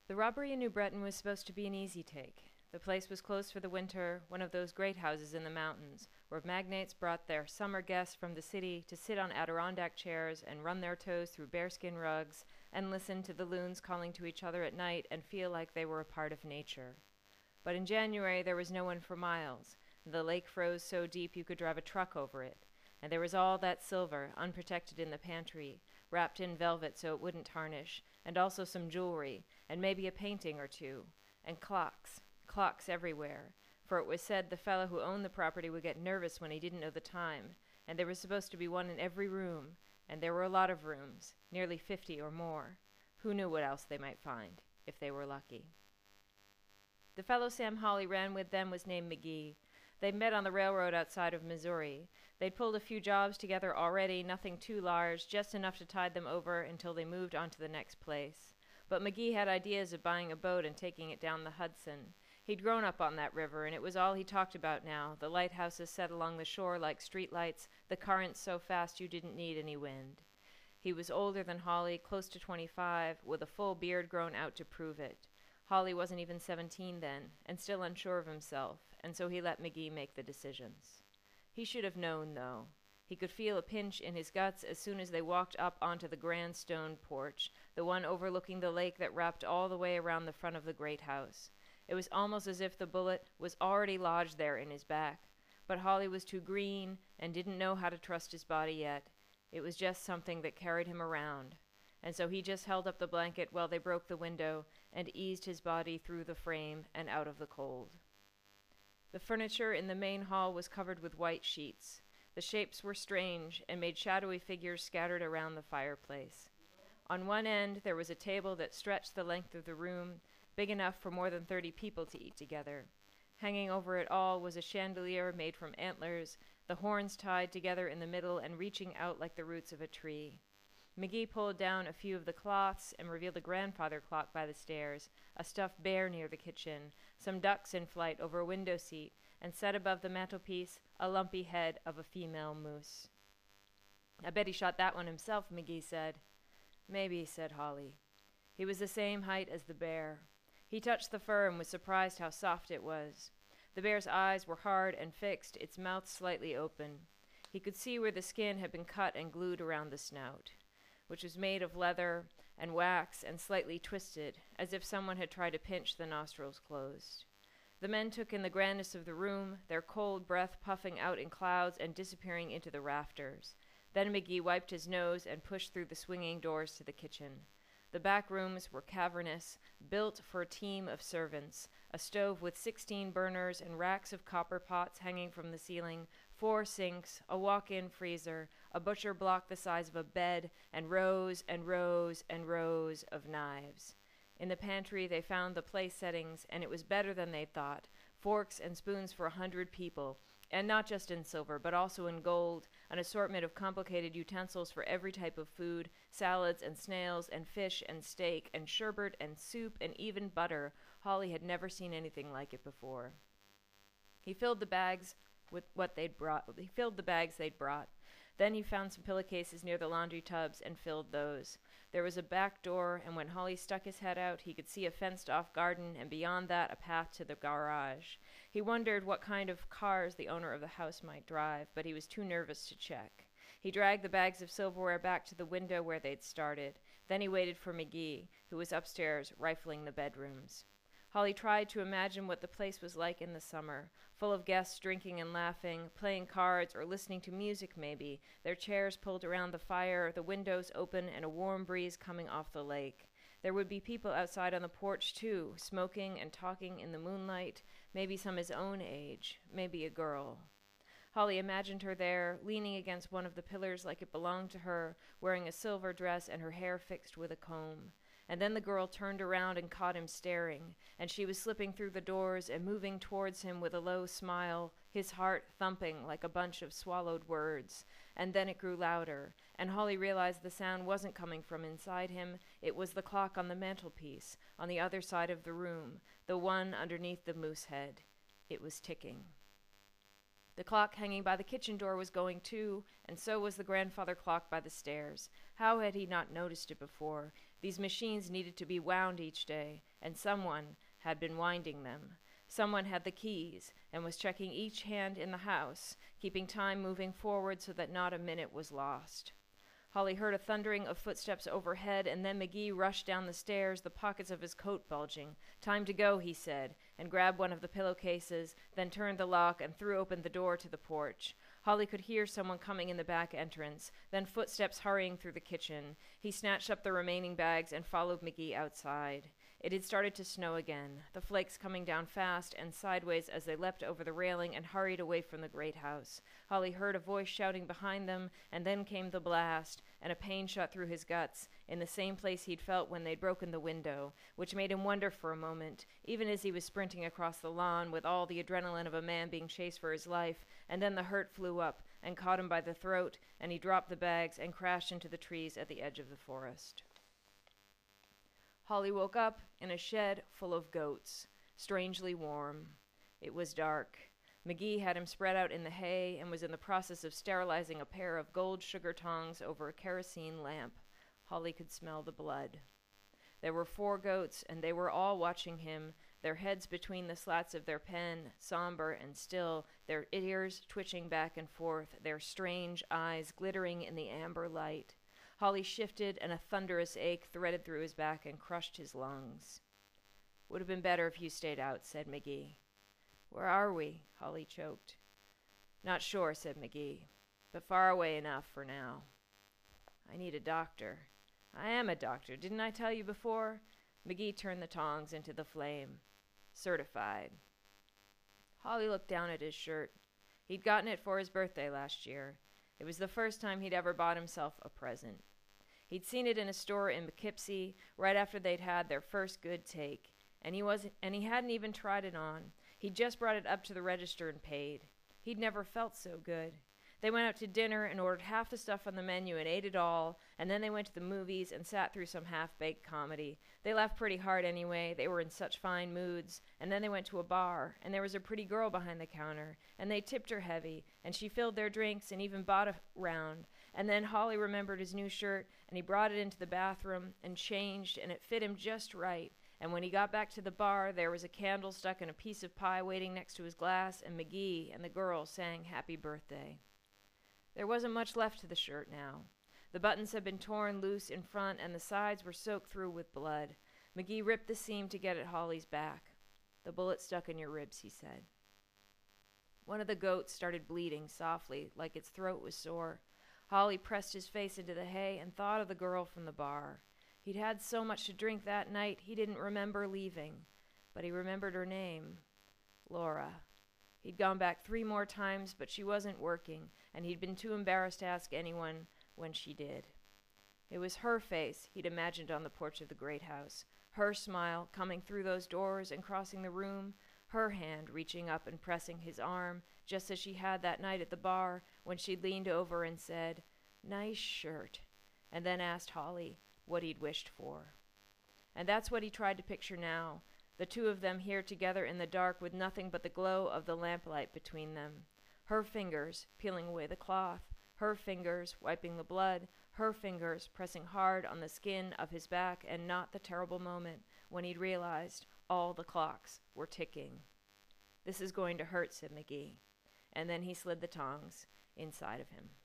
The robbery in New Breton was supposed to be an easy take. The place was closed for the winter, one of those great houses in the mountains, where magnates brought their summer guests from the city to sit on Adirondack chairs and run their toes through bearskin rugs and listen to the loons calling to each other at night and feel like they were a part of nature. But in January there was no one for miles. The lake froze so deep you could drive a truck over it. And there was all that silver, unprotected in the pantry, wrapped in velvet so it wouldn't tarnish, and also some jewelry, and maybe a painting or two, and clocks everywhere, for it was said the fellow who owned the property would get nervous when he didn't know the time, and there was supposed to be one in every room, and there were a lot of rooms, nearly 50 or more. Who knew what else they might find, if they were lucky? The fellow Sam Hawley ran with them was named McGee. They'd met on the railroad outside of Missouri. They'd pulled a few jobs together already, nothing too large, just enough to tide them over until they moved on to the next place. But McGee had ideas of buying a boat and taking it down the Hudson. He'd grown up on that river, and it was all he talked about now, the lighthouses set along the shore like street lights, the currents so fast you didn't need any wind. He was older than Hawley, close to 25, with a full beard grown out to prove it. Hawley wasn't even 17 then, and still unsure of himself, and so he let McGee make the decisions. He should have known, though. He could feel a pinch in his guts as soon as they walked up onto the grand stone porch, the one overlooking the lake that wrapped all the way around the front of the great house. It was almost as if the bullet was already lodged there in his back, but Hawley was too green and didn't know how to trust his body yet. It was just something that carried him around. And so he just held up the blanket while they broke the window and eased his body through the frame and out of the cold. The furniture in the main hall was covered with white sheets. The shapes were strange and made shadowy figures scattered around the fireplace. On one end there was a table that stretched the length of the room, big enough for more than 30 people to eat together. Hanging over it all was a chandelier made from antlers, the horns tied together in the middle and reaching out like the roots of a tree. McGee pulled down a few of the cloths and revealed a grandfather clock by the stairs, a stuffed bear near the kitchen, some ducks in flight over a window seat, and set above the mantelpiece a lumpy head of a female moose. "I bet he shot that one himself," McGee said. "Maybe," said Hawley. He was the same height as the bear. He touched the fur and was surprised how soft it was. The bear's eyes were hard and fixed, its mouth slightly open. He could see where the skin had been cut and glued around the snout, which was made of leather and wax and slightly twisted, as if someone had tried to pinch the nostrils closed. The men took in the grandness of the room, their cold breath puffing out in clouds and disappearing into the rafters. Then McGee wiped his nose and pushed through the swinging doors to the kitchen. The back rooms were cavernous, built for a team of servants, a stove with 16 burners and racks of copper pots hanging from the ceiling, 4 sinks, a walk-in freezer, a butcher block the size of a bed, and rows and rows and rows of knives. In the pantry they found the place settings, and it was better than they thought. Forks and spoons for 100 people, and not just in silver, but also in gold, an assortment of complicated utensils for every type of food, salads and snails and fish and steak and sherbet and soup and even butter. Hawley had never seen anything like it before. He filled the bags with what they'd brought. He filled the bags they'd brought. Then he found some pillowcases near the laundry tubs and filled those. There was a back door, and when Hawley stuck his head out, he could see a fenced-off garden, and beyond that a path to the garage. He wondered what kind of cars the owner of the house might drive, but he was too nervous to check. He dragged the bags of silverware back to the window where they'd started. Then he waited for McGee, who was upstairs rifling the bedrooms. Hawley tried to imagine what the place was like in the summer, full of guests drinking and laughing, playing cards or listening to music maybe, their chairs pulled around the fire, the windows open, and a warm breeze coming off the lake. There would be people outside on the porch, too, smoking and talking in the moonlight, maybe some his own age, maybe a girl. Hawley imagined her there, leaning against one of the pillars like it belonged to her, wearing a silver dress and her hair fixed with a comb. And then the girl turned around and caught him staring, and she was slipping through the doors and moving towards him with a low smile, his heart thumping like a bunch of swallowed words. And then it grew louder, and Hawley realized the sound wasn't coming from inside him. It was the clock on the mantelpiece, on the other side of the room, the one underneath the moose head. It was ticking. The clock hanging by the kitchen door was going too, and so was the grandfather clock by the stairs. How had he not noticed it before? These machines needed to be wound each day, and someone had been winding them. Someone had the keys and was checking each hand in the house, keeping time moving forward so that not a minute was lost. Holly heard a thundering of footsteps overhead, and then McGee rushed down the stairs, the pockets of his coat bulging. "Time to go," he said, and grabbed one of the pillowcases, then turned the lock and threw open the door to the porch. Holly could hear someone coming in the back entrance, then footsteps hurrying through the kitchen. He snatched up the remaining bags and followed McGee outside. It had started to snow again, the flakes coming down fast and sideways as they leapt over the railing and hurried away from the great house. Holly heard a voice shouting behind them, and then came the blast, and a pain shot through his guts, in the same place he'd felt when they'd broken the window, which made him wonder for a moment, even as he was sprinting across the lawn with all the adrenaline of a man being chased for his life, and then the hurt flew up and caught him by the throat, and he dropped the bags and crashed into the trees at the edge of the forest. Holly woke up in a shed full of goats, strangely warm. It was dark. McGee had him spread out in the hay and was in the process of sterilizing a pair of gold sugar tongs over a kerosene lamp. Holly could smell the blood. There were 4 goats, and they were all watching him, their heads between the slats of their pen, somber and still, their ears twitching back and forth, their strange eyes glittering in the amber light. Holly shifted, and a thunderous ache threaded through his back and crushed his lungs. "Would have been better if you stayed out," said McGee. "Where are we?" Holly choked. "Not sure," said McGee, "but far away enough for now." "I need a doctor." "I am a doctor. Didn't I tell you before?" McGee turned the tongs into the flame. "Certified." Holly looked down at his shirt. He'd gotten it for his birthday last year. It was the first time he'd ever bought himself a present. He'd seen it in a store in Poughkeepsie right after they'd had their first good take, and he hadn't even tried it on. He'd just brought it up to the register and paid. He'd never felt so good. They went out to dinner and ordered half the stuff on the menu and ate it all, and then they went to the movies and sat through some half-baked comedy. They laughed pretty hard anyway, they were in such fine moods, and then they went to a bar, and there was a pretty girl behind the counter, and they tipped her heavy, and she filled their drinks and even bought a round. And then Holly remembered his new shirt, and he brought it into the bathroom and changed, and it fit him just right. And when he got back to the bar, there was a candle stuck in a piece of pie waiting next to his glass, and McGee and the girl sang happy birthday. There wasn't much left to the shirt now. The buttons had been torn loose in front, and the sides were soaked through with blood. McGee ripped the seam to get at Holly's back. "The bullet stuck in your ribs," he said. One of the goats started bleeding softly, like its throat was sore. Holly pressed his face into the hay and thought of the girl from the bar. He'd had so much to drink that night he didn't remember leaving, but he remembered her name, Laura. He'd gone back 3 more times, but she wasn't working, and he'd been too embarrassed to ask anyone when she did. It was her face he'd imagined on the porch of the great house, her smile coming through those doors and crossing the room, her hand reaching up and pressing his arm, just as she had that night at the bar when she'd leaned over and said, "Nice shirt," and then asked Holly what he'd wished for. And that's what he tried to picture now, the 2 of them here together in the dark with nothing but the glow of the lamplight between them. Her fingers peeling away the cloth, her fingers wiping the blood, her fingers pressing hard on the skin of his back, and not the terrible moment when he'd realized all the clocks were ticking. "This is going to hurt," said McGee, and then he slid the tongs inside of him.